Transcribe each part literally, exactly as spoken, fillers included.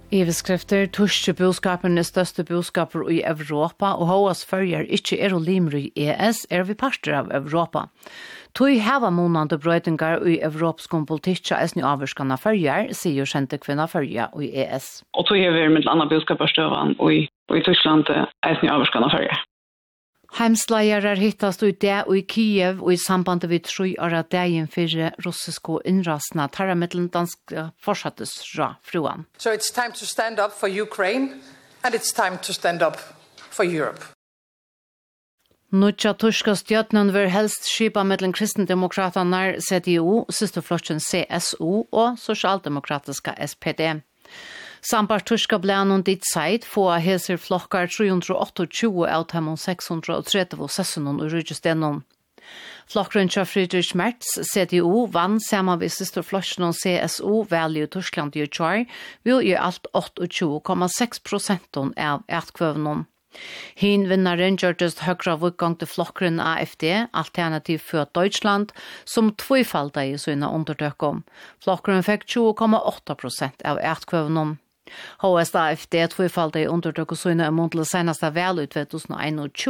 Eveskrifter, tyske budskapen er største budskaper i Europa, og håas følger ikke er og limer i E S, er vi parter av Europa. Tui hava månande brøytingar i europeisk politikk er sni avvarskana følger, sier kjente kvinna følger i E S. Og tui hever med andre budskaperstøvan og i, og i Tyskland er sni avvarskana følger. Heimsleier hittast ut det og i Kiev og i sambandet vi tror er at dagen for russiske innrasene tar mellom dansk fortsattes fra fruan. So it's time to stand up for Ukraine and it's time to stand up for Europe. Nutja tyska stjøtnen vil helst skipa mellom kristendemokraterne C D U, søsterflokken C S U og sosialdemokratiska S P D. Sampar tyska blænen dit seit få heser flokkar tre hundre og tjueåtte av dem seks hundre og tretti sessionen og rygestenon. Flokkren til Friedrich Merz, C D U, vann sammen ved søsterflokken C S U, veldig i Tyskland i Utjar, vil i alt tjueåtte komma seks prosent av ertkvøvnen. Hin vinnaren gjørtes høyre av utgang til flokkeren A F D, Alternativ for Deutschland, som tvøyfalda i sine undertøkken. Flokkeren fikk tjue komma åtta prosent av ertkvøvnen. H S A F D tvøyfalda i undertøkken sine mot det seneste vel ut tjueogtjue,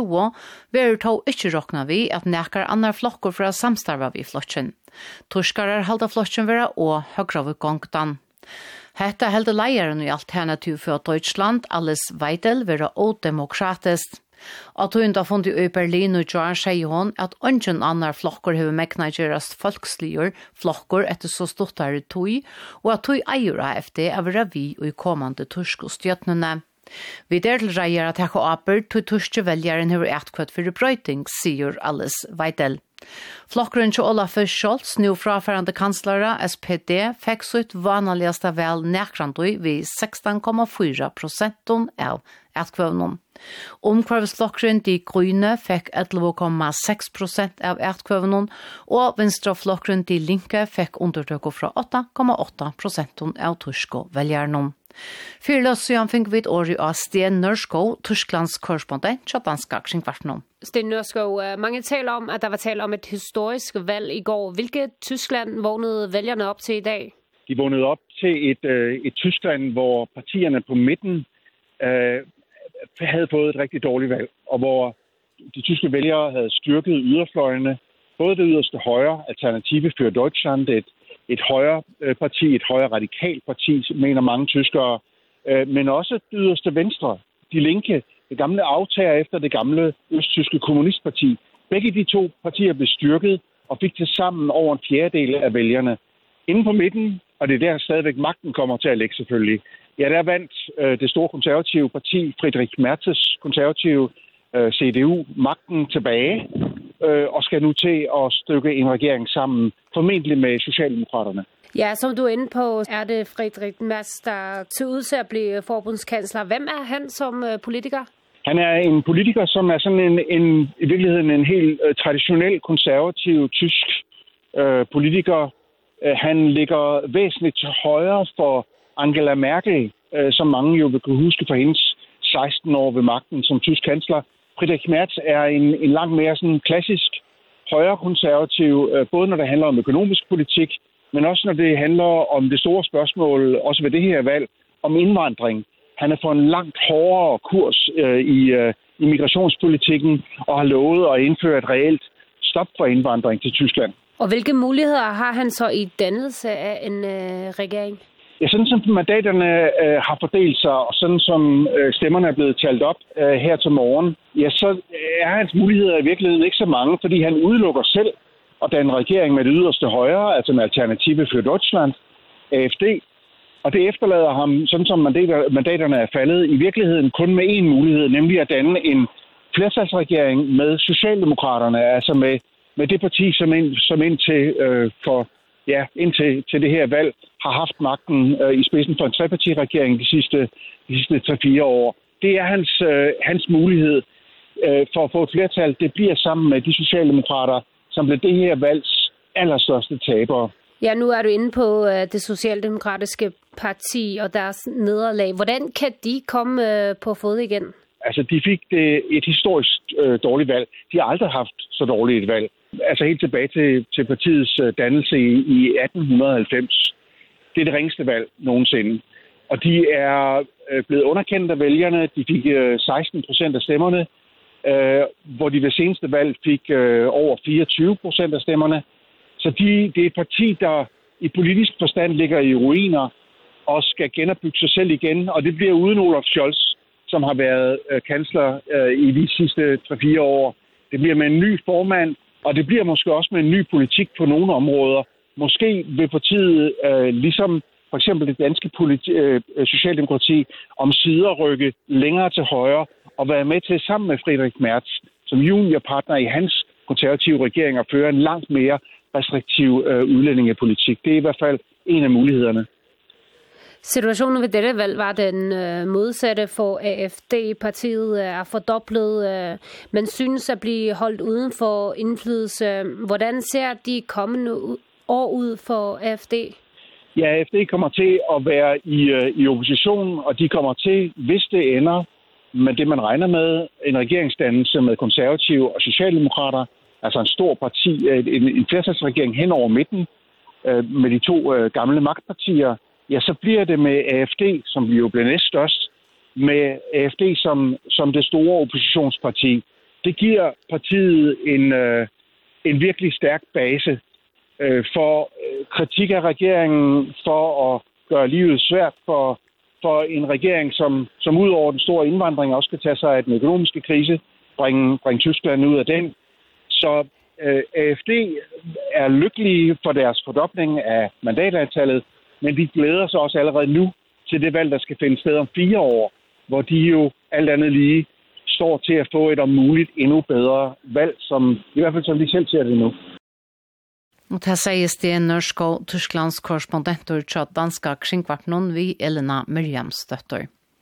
vil tog ikke råkna vi at nekker andre flokker for å samstarve vi flokken. Tyskere halda flokken være og høyre av utgangten. Hetta helde leieren i Alternativ for Deutschland, Alice Weidel, være odemokratisk. At hun da funnet i Berlin og Jar sier hun at ingen andre flokker har mekna gjørast folkslier flokker etter så ståttare tog, og at tog eier A F D av vi og i kommande tysk og stjøtnene. Vi der til reier at hekka aber til tyske veljeren har etkvøtt for brøyting, sier Alice Weidel. Flokkeren til Olaf Scholz, nu frafarande kanslere S P D, fikk så ut vanligste vel nekrandøy ved sexton komma fyra prosent av ertkvøvnen. Omkvarvsflokkeren De Grønne fikk elleve komma seks prosent av ertkvøvnen, og venstreflokkeren De Linke fikk undertøkker fra åtte komma åtta prosent av tyske veljerne. Fyrløsjøen fikk vi et år av Sten Nørskov, Tysklands korrespondent til danske kringkvartene. Sten Nørskov, mange taler om, at der var tale om et historisk valg i går. Hvilket Tyskland vågnede vælgerne op til i dag? De vågnede op til et, et Tyskland, hvor partierne på midten øh, havde fået et rigtig dårligt valg, og hvor de tyske vælgere havde styrket yderfløjene, både det yderste højre, Alternative for Deutschland, et et højre parti, et højre radikalt parti, mener mange tyskere, men også det yderste venstre, De Linke, det gamle aftager efter det gamle østtyske kommunistparti. Begge de to partier blev styrket og fik til sammen over en fjerdedel af vælgerne. Inden på midten, og det er der stadigvæk magten kommer til at lægge selvfølgelig, ja, der vandt øh, det store konservative parti, Friedrich Merz's konservative øh, C D U, magten tilbage, øh, og skal nu til at stykke en regering sammen, formentlig med Socialdemokraterne. Ja, som du er inde på, er det Friedrich Merz, der til ud til at blive forbundskansler. Hvem er han som øh, politiker? Han er en politiker, som er sådan en, en i virkeligheden en helt øh, traditionel konservativ tysk øh, politiker. Øh, han ligger væsentligt til højre for Angela Merkel, øh, som mange jo vil kunne huske fra hendes seksten år ved magten som tysk kansler. Friedrich Merz er en, en langt mere sådan klassisk højrekonservativ, øh, både når det handler om økonomisk politik, men også når det handler om det store spørgsmål, også ved det her valg, om indvandring. Han er for en langt hårdere kurs øh, i, øh, i migrationspolitikken og har lovet at indføre et reelt stop for indvandring til Tyskland. Og hvilke muligheder har han så i dannelse af en øh, regering? Ja, sådan som mandaterne øh, har fordelt sig, og sådan som øh, stemmerne er blevet talt op øh, her til morgen, ja, så er hans muligheder i virkeligheden ikke så mange, fordi han udelukker selv at danne regering med det yderste højre, altså med Alternative for Deutschland, A F D. Og det efterlader ham, sådan som mandaterne er faldet, i virkeligheden kun med én mulighed, nemlig at danne en flertalsregering med Socialdemokraterne, altså med, med det parti, som, ind, som indtil, øh, for, ja, indtil til det her valg har haft magten øh, i spidsen for en trepartiregering de sidste, de sidste tre-fire år. Det er hans, øh, hans mulighed øh, for at få et flertal. Det bliver sammen med de socialdemokrater, som blev det her valgs allerstørste tabere. Ja, nu er du inde på uh, det socialdemokratiske parti og deres nederlag. Hvordan kan de komme uh, på fod igen? Altså, de fik det et historisk øh, dårligt valg. De har aldrig haft så dårligt et valg. Altså helt tilbage til, til partiets øh, dannelse i, i atten halvfems. Det er det ringeste valg nogensinde. og de er øh, blevet underkendt af vælgerne. De fik øh, seksten procent af stemmerne, øh, hvor de ved seneste valg fik øh, over fireogtyve procent af stemmerne. Så de, det er et parti, der i politisk forstand ligger i ruiner og skal genopbygge sig selv igen, og det bliver uden Olaf Scholz, som har været øh, kansler øh, i de sidste tre fire år. Det bliver med en ny formand, og det bliver måske også med en ny politik på nogle områder. Måske vil partiet, øh, ligesom for eksempel det danske politi- øh, socialdemokrati, om sider rykke længere til højre og være med til sammen med Friedrich Merz, som juniorpartner i hans konservative regering, at føre en langt mere restriktiv øh, udlændingepolitik. Det er i hvert fald en af mulighederne. Situationen ved dette valg var den øh, modsatte for A F D. Partiet er fordoblet, øh, men synes at blive holdt uden for indflydelse. Hvordan ser de kommende år ud for A F D? Ja, A F D kommer til at være i, øh, i opposition, og de kommer til, hvis det ender med det, man regner med, en regeringsdannelse med konservative og socialdemokrater, altså en stor parti, en, en flertalsregering hen over midten, øh, med de to øh, gamle magtpartier, ja, så bliver det med A F D, som jo bliver næststørst, med A F D som, som det store oppositionsparti. Det giver partiet en, øh, en virkelig stærk base øh, for øh, kritik af regeringen, for at gøre livet svært for, for en regering, som, som ud over den store indvandring også skal tage sig af den økonomiske krise, bringe, bringe Tyskland ud af den. Så øh, A F D er lykkelige for deres fordobling af mandatantallet, men de glæder sig også allerede nu til det valg, der skal finde sted om fire år, hvor de jo alt andet lige står til at få et om muligt endnu bedre valg, som i hvert fald som de selv ser det nu. Og det sier Sten Nørskov, Tysklands korrespondenter til danska kringvartnon vi Elena Miriamstøtter.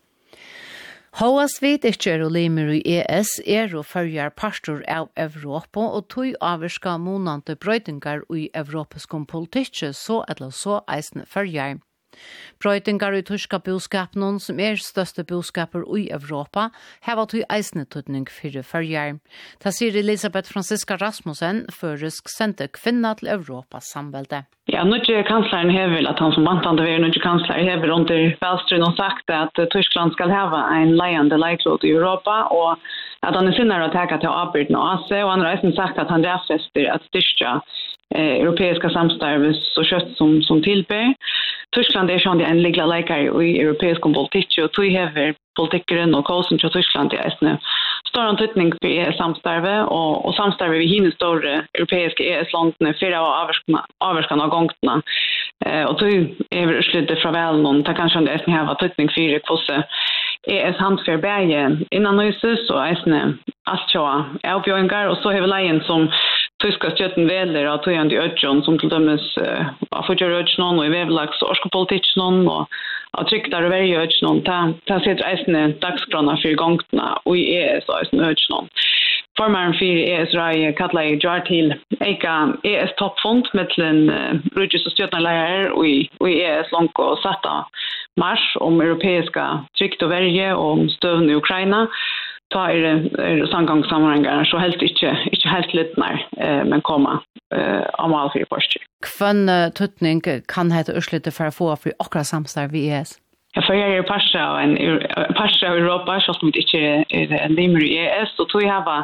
Håas vet ikke er lemer i E S er og følger parter av Europa, og tog avvarska månande brøydingar i europeisk politikk, så eller så eisne følger. Brøydingar i tyska boskapen, som er største boskaper i Europa, har vært eisne tøtning for følger. Det sier Elisabeth Franziska Rasmussen, føresk sendte kvinna til Europas samvelde. Ja, nødje kansleren hever, at han som vantande ved nødje kansler hever under Wallström og sagt at Tyskland skal hava en leiande leiklod i Europa, og at han er sinner å teka til avbyrden og A C, og han har eisen sagt at han rævfester at styrka eh, europeiska samstarvet så kjøtt som, som tilber. Tyskland er sånn en ligla leikar i europeisk politikk, og tog hever politikkeren og kåsen til Tyskland er eisne stor antydning for E S-samstarvet, og, og samstarvet ved hine store europeiske E S-landene fyrir av avverskan av gongtene. Eh, og tog hever utslutte fra velen, det kan kanskje eisne hava tydning fyrir kvose E S-handfer bæge innan nøyses, og eisne astkjåa avbjøyngar, og så hever leien som tyska støtten veler av tøyende ødjon, som til dømes uh, av fortjør ødjon og i vevelags og orskopolitikken og av trykter og verje ødjon. Det setter eisene dagskrona for gongtene og i E S og eisene ødjon. Formaren for E S-rai kallar i jar til eika E S-toppfond mellom uh, Rudges og støttenleier og i, og i E S langt og satta mars om europeiska trykt og verje og om støvn i Ukraina. Ta er det samgangssammenhenger, så helst ikke, ikke helt litt nær, eh, men komme eh, av mal for poster. Hvem tøtning kan hete utslutte for å få for akkurat samstarv i E S? Jeg følger jo parser av en parser av Europa, selv om det ikke er en limer i E S, og tog jeg hava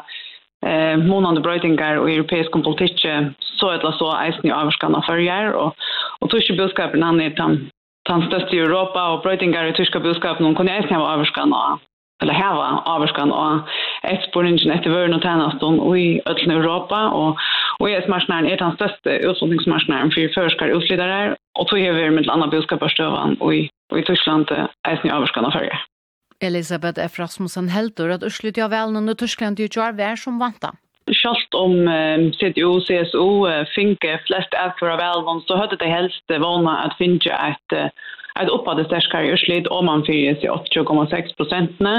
eh, månande brøydinger og europeisk politikk, så er det så eisen i avvarskene følger, og, og tog ikke budskapen han er den, den største i Europa, og brøydinger i tyska budskapen, og kunne eisen av avvarskene eller hava avvarskan og etterspurningen etter vøren og tjenesten i ødelen Europa, og, og E S-marsjonæren er den største utslutningsmarsjonæren for førskere utslidere, og tog hever med andre budskaperstøven og i, og i Tyskland eisen i avvarskan og førje. Elisabeth F. Rasmussen heldur at utslutt av velen under Tyskland gjør vær som vanta. Selv om uh, C D U og C S U uh, finke flest avkvar av velen, så hadde de helst vana at finke et uh, et oppade sterskare utslitt om man fyrir seg åtte komma seks prosentene,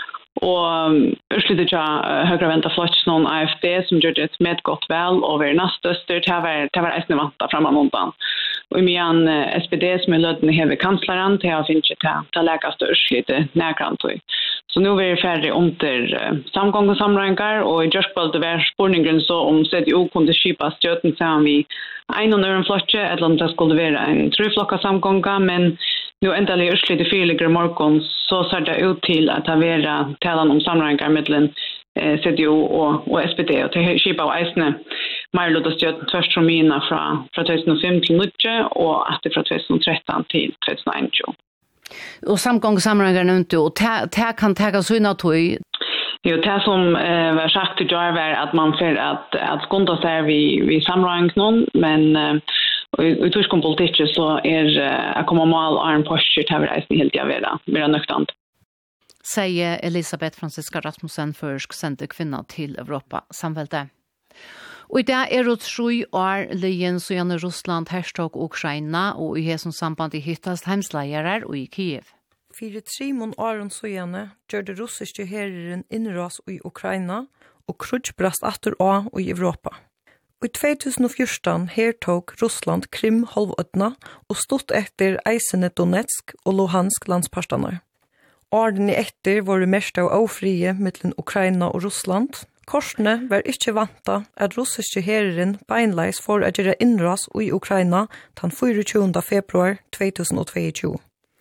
og utslitt ikke høyre venta flott noen A F D som gjør det med godt vel over nastøster til å være eisne vanta frem av måneden. Og i mye S P D som er lødende hever kansleren til å finne til å legge større utslitt nærgrant. Så nu er vi ferdig under uh, samgång og samrøyngar, og i Gjørskbaldet var spurningen så om C D U kunne skipa støten sammen vi en og nøren flotje, eller om det skulle være en truflokka samgånga, men nu ändå ursligt i fyra morgon så ser det ut till att ha vara talan om sammanhangar mellan eh, C D O och, och S P D och till Skipa och Eisne Marlota stöd tvärst från mina från från tjugohundrafem till nitton och att det från tjugotretton till tjugonitton. Och samgångssammanhangar nämnde och det kan ta så in att Jo, det som eh, var sagt till Jar var att man för att att skunda sig vi vi samrang någon men eh, i tysk politik så är eh, att komma mål arm posture till reisen helt jag vara mer nöktant. Säger Elisabeth Franziska Rasmussen försk sände kvinna till Europa samvälte. Och det är det tre år ligen så gärna Ryssland hashtag Ukraina och i hesson samband i hittast hemslejare och i Kiev. Fyre tre mån åren så gjerne gjør det russiske herren innras i Ukraina og krutjbrast atter av i Europa. I tjugohundrafjorton hertog Russland Krim halvøtna og stått etter eisene Donetsk og Luhansk landsparstaner. Årene etter var det mest av ofrie mellom Ukraina og Russland. Korsene var ikke vanta at russiske herren beinleis for å gjøre innras i Ukraina den tjugofyra februar tjugohundratjueto.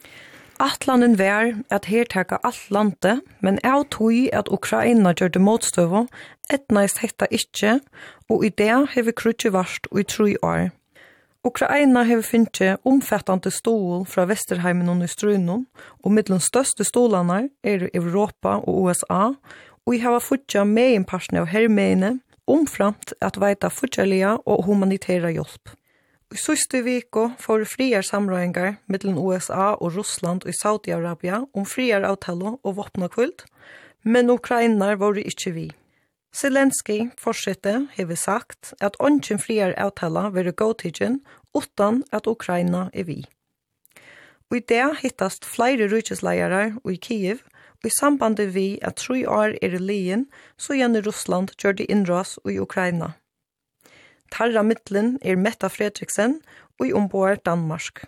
Atlanen var at hertaka alt landet, men av tog at Ukraina gjør det motstøve, etneist hetta ikkje, og i det har vi krutje varst i tre år. Ukraina har finnet omfattande stål fra Vesterheimen og Strunon, og middelen største stålene er Europa og U S A, og vi har futja meginparten av hermeene, omframt at veita futjalige og humanitære hjelp. I siste viko får friar samrøyngar mellom U S A og Russland og Saudi-Arabia om friar avtale og våpnakvult, men Ukraina var det ikke vi. Zelensky fortsette har sagt at ongen friar avtale vil godtidgen utan at Ukraina er vi. Og i det hittast flere rykesleiere i Kiev, og i sambandet vi at tre år er i lien, så gjerne Russland gjør det innras i Ukraina. Tarra mittlen er Metta Fredriksen og i ombord Danmark.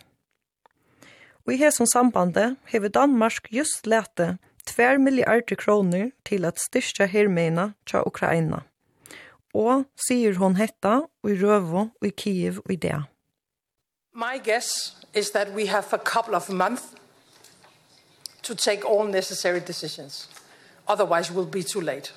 Og i hesson sambandet har Danmark just lete tvær milliarder kroner til at styrke hermeina til Ukraina. Og sier hon hetta og i Røvo og i Kiev og i det. My guess is that we have a couple of months to take all necessary decisions. Otherwise we'll be too late.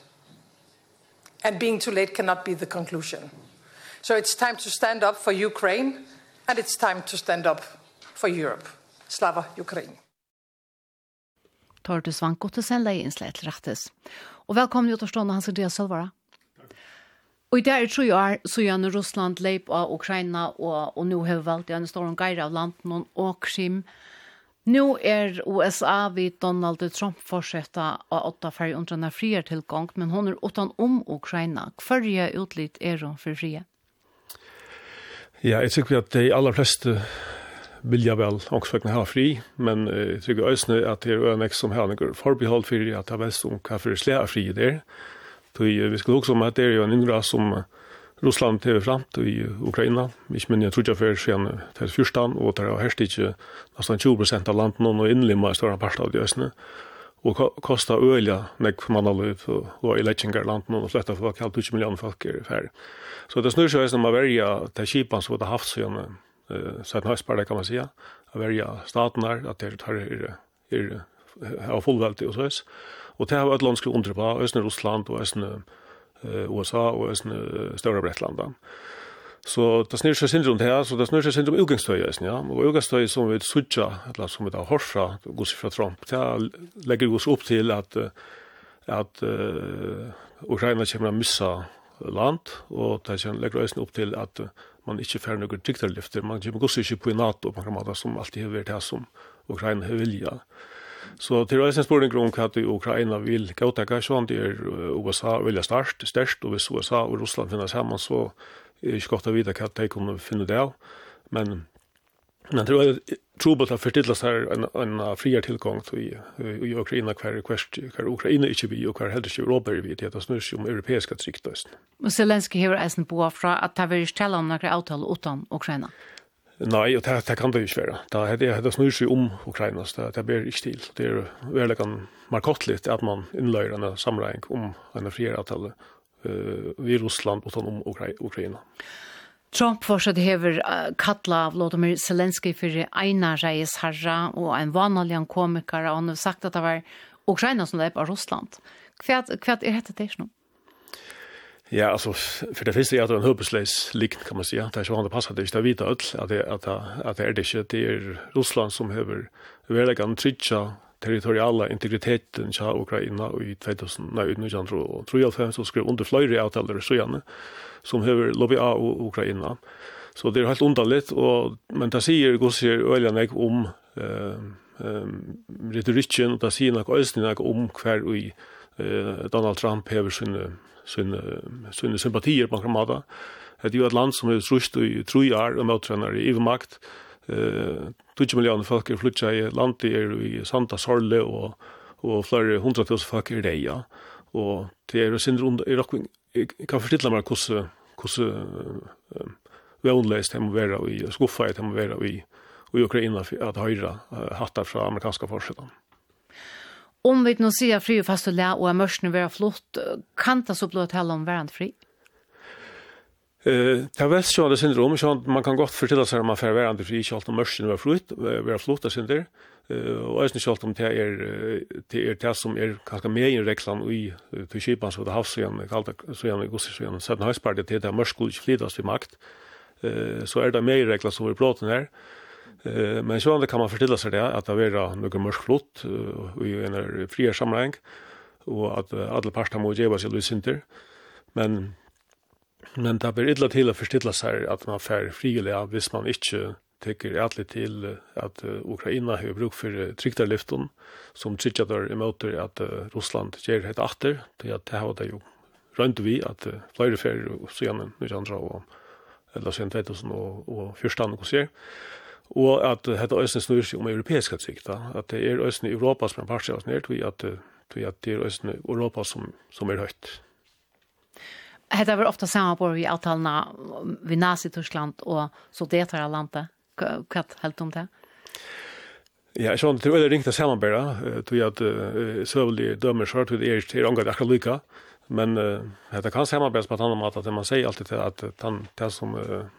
And being too late cannot be the conclusion. So it's time to stand up for Ukraine, and it's time to stand up for Europe. Slava Ukraine. Torte Svankotesen leiinslet rettes. Og velkommen ut og stående Hans Andreas Sølvara. Og i der tror jeg så gjerne Russland leip av Ukraina, og, og nå har vi valgt en stor geir av landen og Krim. Nå er U S A vid Donald Trump fortsätta av åtta färg under den fria tillgång, men hon är utan om Ukraina. Förra utlit är hon för fria? Ja, jeg tykker at de aller fleste vilja vel også ha fri, men jeg tykker også at det er en som har noen forbehold for at det er vel som hva for slære fri der. Vi skal også om at det er jo en innra som Russland har fram i Ukraina. Ikke men jeg tror ikke før siden til fyrstan, og det er helst ikke nesten tjue prosent av landet og innlimmer større part av de østene. Og kostet øyelig nekk mannaløp og i lettinger landet og flette folk, halvt tjue millioner folk er ferdig. Så det snur seg som å verja til kipan som vi har haft siden siden høyspare, kan man si, å verja staten her, at det er, er, er fullveldig og sånn. Og det har vært landskrig under på Østene Russland og Østene U S A og Østene større Brettland. Så det snur seg syndrom her, så det snur seg syndrom utgangstøy, ja. Og utgangstøy som vi sutja, eller som vi har hørt gos fra Trump, det legger oss opp til at, at uh, Ukraina kommer å missa land, og det legger oss opp til at man ikke får noen trykterlifter. Man kommer gos ikke på i NATO, på en måte som alltid har vært det som Ukraina har vilja. Så til reisen spørning om hva Ukraina vil gåttekke, så det er U S A vilja størst, størst, og hvis U S A og Russland finner sammen, så er det ikke godt å vite hva de kunne finne det av. Men jeg tror jeg tror at det forstidles her en, en friere tilgang i, i Ukraina, hver, hver, hver Ukraina ikke vi, og hver heller ikke Europa er vi, det er snurr om europeiske tryggtøysen. Og Zelensky har eisen på fra at det vil stelle om noen avtale uten Ukraina? Nei, og det, det kan det ikke være. Det, det, det snurr seg om Ukraina, det, det blir ikke til. Det er veldig markottelig at man innløyer en samregning om en friere avtale uh, i Russland utan om Ukraina. Trump fortsatt hever uh, kattla Volodymyr Zelensky för ena reis herra och en vanlig komiker och han har sagt att det var Ukraina som det är på Ryssland. Kvart kvart är det det nu? Ja, alltså för det finns det att en hopplös likt kan man säga. Det är så han det passar det är vita öll att det att att det är det inte det är Ryssland som har verkligen trygga territoriella integriteten i Ukraina i tjugohundranitton så skrev under flera avtal så gärna som har lobby av Ukraina. Så det är helt underligt och men det säger går sig öliga om eh ehm retoriken och det säger något östning om kvar i Donald Trump har sin sin sin sympatier på Kramada. Det är ju ett land som är trust i tre år och motståndare i övermakt. Eh tjugo miljoner folk är flyttat i landet är i Santa Sorle och och flera hundratusen folk är det ja. Och det är sin rund i rock kan förstilla mer hur hur välläst hem vara i skuffa hem vara i och Ukraina att höra hattar från amerikanska försvaret. Om vi nu ser fri och fast och lä och mörsen vara flott kan det så blått hela om varand fri? Eh, det är så det syndrom så man kan gott förtälla sig om man för varandra fri så allt om mörsen vara flott vara flott där synder. Eh och är inte allt om det är det är det som är ganska mer i reklam i till skipan så det havs igen kallt så igen gosse så igen så den höspartiet det är mörskul flidas vid makt. Eh så är det mer reklam som vi pratar här. Eh men så kan man förtälla sig det att det är några mörskflott och i en fria sammanhang och att alla parter måste ge sig lysinter. Men men det blir illa till att förställa sig att man får frivilliga hvis man inte tycker ätligt till att Ukraina har bruk för trycktarlyften som tryckar emot att Ryssland ger det åter. Det att det har det ju runt vi att flera för så igen nu andra och eller sen tjugohundrafjorton och så och att det är östern snurr sig om europeiska tryckta att det är östern i Europa som är partiellt ner till att till att det är östern i Europa som som är högt. Det var ofta samma på i avtalna vid Nazi-Tyskland och så det här landet. Vad helt om det? Ja, så det är ringt att samarbeta till att sövlig dömer så att det är till ångat akkurat lika. Men det kan samarbetas på ett annat sätt att man säger alltid att han det som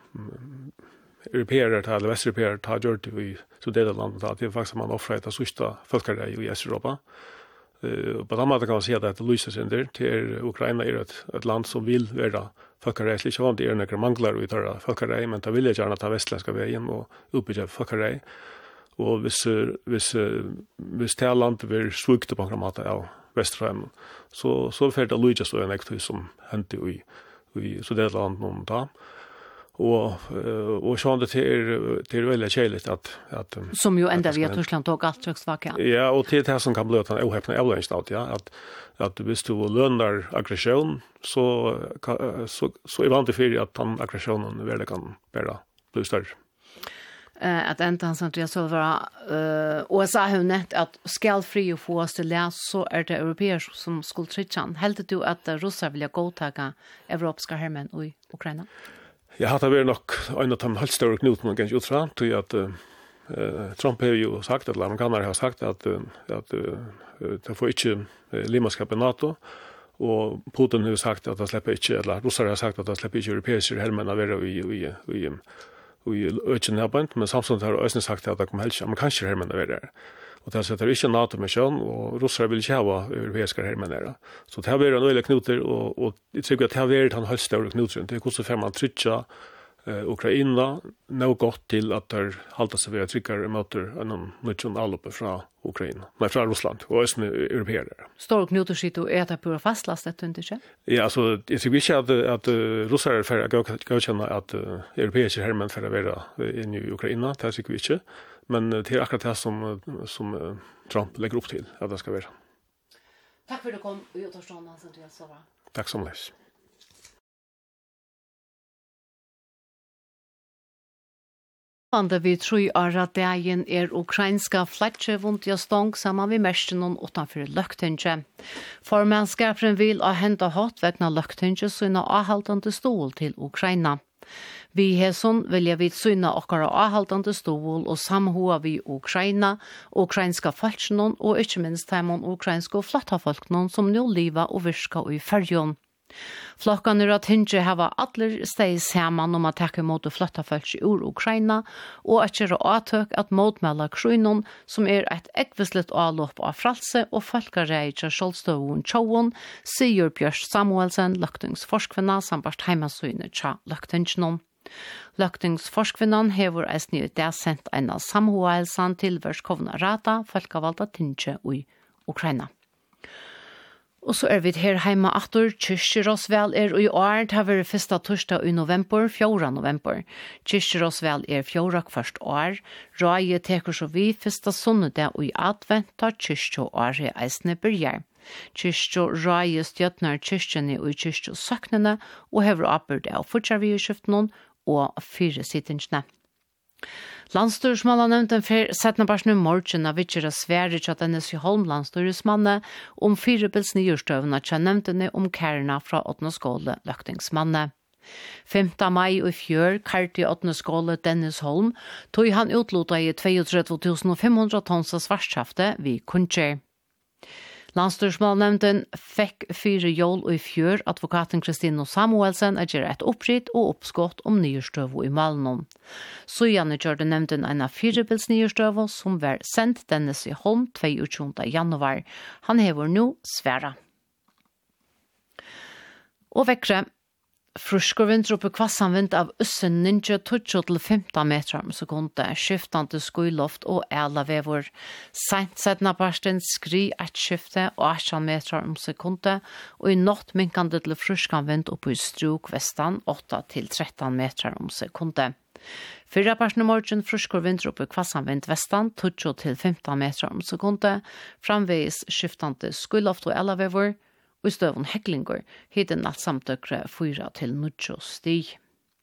europeer eller västeuropeer tar gjort i så det landet att det är faktiskt man offrar det sista folkare i Europa. Uh, på samma sätt kan man säga att det lyser sig där till Ukraina är ett, ett land som vill vara folkrättsligt så det är några manglar i törra folkrätt men det vill jag gärna ta västländska vägen och uppbygga folkrätt och hvis hvis hvis det landet vill svukt på något sätt av västfram så så för det lyser så en ektus som hänt i i så det land någon där och och så det till till väldigt käligt att att som ju ända vi att Ryssland tog allt högst vaka. Ja, och till det som kan bli att en ohäpna avalanche out ja att att hvis du lönar aggression så så så är det inte för att han aggressionen väl kan bära bli större. Eh att ända så att jag så vara eh och så har net att skall fri och få oss till läs så är det europeer som skulle trycka. Helt du att ryssar vill gå ta europeiska hermen i Ukraina. Jag har det nog en av de helt stora knuten ganska utra till att uh, Trump har ju sagt att amerikanerna har sagt att uh, att uh, det får inte uh, limaskap i NATO och Putin har sagt att det släpper inte eller ryssar har sagt att det släpper inte europeiska hermen att vara i i i i ökenabant men samtidigt har östern sagt att det kommer helst amerikanska hermen att vara där. Och det sätter inte NATO-mission och ryssar vill inte ha europeiska hermen där. Så det här blir en öliga knuter och, och jag tycker att det här blir en helt stor knuter. Det är också för man trycka eh, Ukraina något gott till att det halta sig vid att trycka emot en nation alloppe från Ukraina. Nej, från Ryssland och östern europeer. Stor knuter sitter och äta på fastlastet, inte så? Ja, alltså jag tycker inte att, att uh, ryssar är för att godkänna att uh, europeiska hermen för att vara in i Ukraina. Det tycker vi inte. Men det är akkurat det som, som uh, Trump lägger upp till att det ska vara. Tack för att du kom och jag tar stånd Hansen till att sova. Tack så mycket. Ande vi tror att dagen är ukrainska flatje vunt jag stång samman vid märsten utanför Løgtinge. Formannskaperen vil ha hentet hatt vegna Løgtinge syna avhaltande stol til Ukraina. Vi hesson vilja vi syna okkara avhaltande stol og samhoa vi Ukraina, ukrainska falsknon og ikkje minst heimon ukrainska flotta folknon som nu liva og virka i Färjön. Flokkan er at hinge hava atler steg saman om at takke mot å flytta folk ur Ukraina, og at gjøre avtøk at motmella kruinon, som er et ekvislet avlopp av fralse og folkareitja skjoldstøvun tjåun, sier Bjørs Samuelsen, løktingsforskvinna, sambart heimasøyne tja løktingsnom. Løktingsforskvinnan hever eisni ut det sendt en av samhoelsan til Verskovna Rata, folkavalda tinge ui Ukraina. Og så er vi her heima atur, Kyrkjerosvel er i år, det har vært første torsdag i november, fjorda november. Kyrkjerosvel er fjorda først år, Røye teker så vi første sunnedag i advent, da kyrkjeåret eisne byrjar. Kyrkje Røye stjøtner kyrkjene og kyrkje søknene, og hever oppbyrd av fortsatt og fire sittingsene. Landstyrsmannanevnden for settene barsen i morgen av Vitsjera Sverige til Dennis Holm landstyrsmanne om firebils nyårstøvene til nevntene om kærene fra åttende skole løktingsmanne. femte mai i fjør kærte i åttende skole Dennis Holm tog han utlota i trettito tusen fem hundre tons av svartskjafte vi kunnskjer. Landstyrsmannanevnden fikk fire jól i fjør advokaten Kristino Samuelsen er gjør et oppritt og oppskott om nyårstøvo i Malmö. Så gjerne gjør det nevnden en av firebils nyårstøvo som var sendt Dennis i Holm tjueåtte januar. Han hever nå sværa. Og vekkre, frusker vind oppe kvassan vind av ussen ninja tjueto til femten meter om sekunde, skiftande skuiloft og æla vevor. Sent setna parsten skri et skifte og atten meter om sekunde, og i natt minkande til fruskan vind oppe i struk vestan åtta til tretton meter om sekunde. Fyrra parsten i morgen frusker vind oppe kvassan vind vestan tjueto til femten meter om sekunde, framveis skiftande skuiloft og æla vevor, og i støvun heklingur, hitten alt samtøkre fyra til nudjo stig.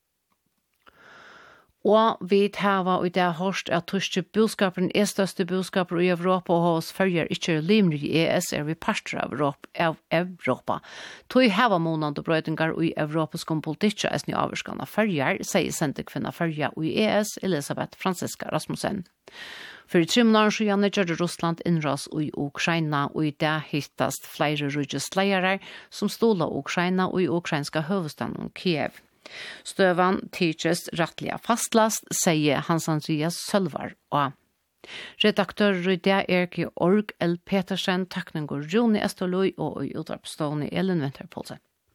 Og vi tava og det hørst at tyske budskapen er største budskaper i Europa, og hos følger ikke limrig i E S er vi parster av Europa. Av Europa. Tog hava månande brøydingar i europeisk politikk er sni avvarskana følger, sier sentekvinna følger i E S, Elisabeth Franziska Rasmussen. For i tre måneder siden gjør Russland innras i Ukraina, og i det hittast flere rydgesleiere som stola Ukraina og i ukrainska hovedstaden Kiev. Støvan tidsjes rettlige fastlast, sier Hans Andreas Sølvar og redaktør Rydja Erki Org L. Petersen, takninger Rune Estoloi og i utdrapsstående Ellen Winterpolse.